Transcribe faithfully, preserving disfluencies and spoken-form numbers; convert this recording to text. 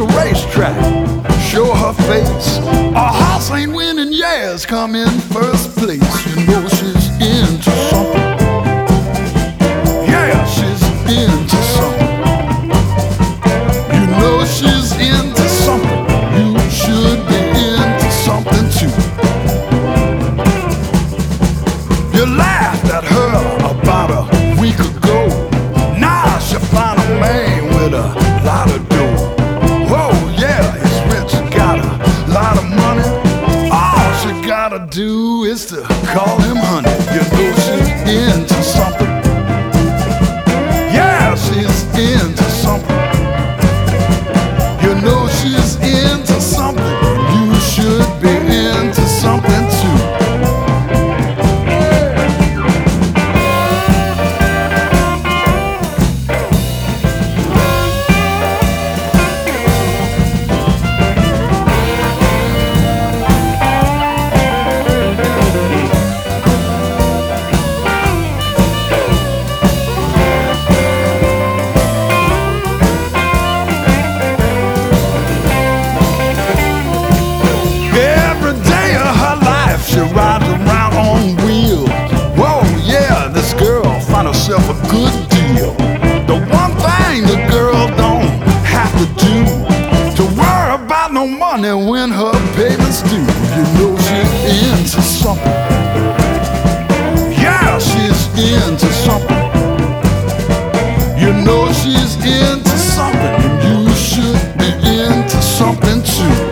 the racetrack, show her face. A horse ain't winning, yes, come in first place. You know she's into something. Yeah, she's into something. You know she's into something. You should be into something too. You laughed at her about a week ago. Now she found a man with a lot of dough. Whoa, yeah, he's rich, got a lot of money. All she gotta do is to call him honey. You know she's into something. Yeah, she's into something. You know she's into something. You should be into something too. She rides around on wheels. Whoa, yeah, this girl found herself a good deal. The one thing the girl don't have to do to worry about no money when her payment's due. You know she's into something. Yeah, she's into something. You know she's into something, and you should be into something too.